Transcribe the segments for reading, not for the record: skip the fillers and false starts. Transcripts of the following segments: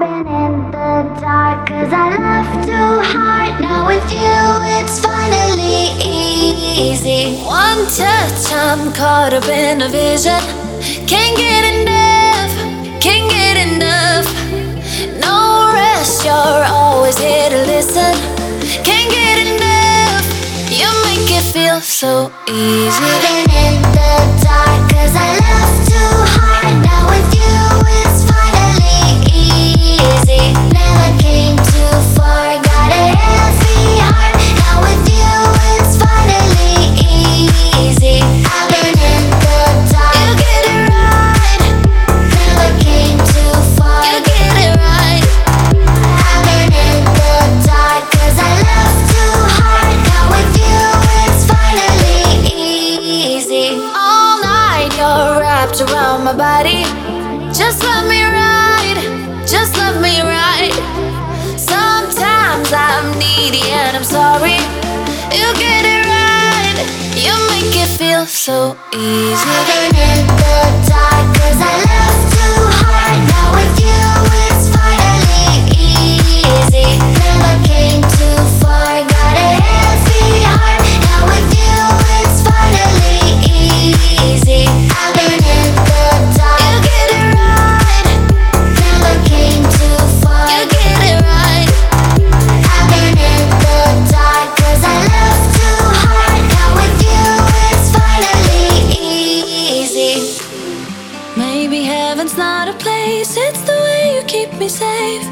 been in the dark 'cause I laughed too hard. Now with you it's finally easy. One touch, I'm caught up in a vision. Can't get enough, can't get enough. No rest, you're always here to listen. Can't get enough, you make it feel so easy. I've been in the dark 'cause I laughed too hard. Now with you it's finally easy. Never came too far, got a healthy heart. Now with you it's finally easy. I've been in the dark, You get it right, never came too far. you get it right. I've been in the dark 'cause I laughed too hard. Now with you it's finally easy. All night you're wrapped around my body. Just love me right, just love me right. Sometimes I'm needy and I'm sorry. You get it right, you make it feel so easy. I've been in the dark 'cause I laughed too hard. Now with you it's finally easy. Never came too far, got a healthy heart. Now with you it's finally easy. I've been in the dark, You get it right, never came too far. you get it right. I've been in the dark 'cause I laughed too hard. Now with you it's finally easy. Maybe heaven's not a place, it's the way you keep me safe.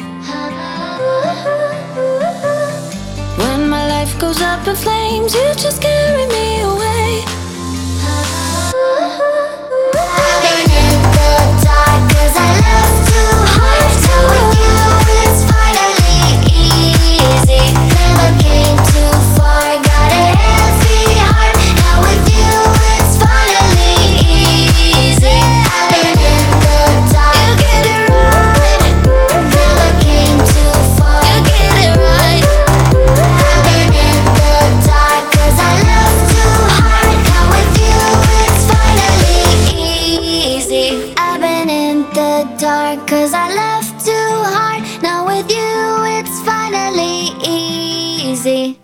When my life goes up in flames, you just carry me away. I've been in the dark 'cause I laughed too hard. Now with you it's finally easy. Never came too far, got a healthy heart. Now with you it's finally easy. I've been in the dark, You get it right, never came too far. you get it right. I've been in the dark 'cause I laughed too hard. Now with you it's finally easy. I've been in the dark 'cause I laughed too hard. Now with you it's finally easy.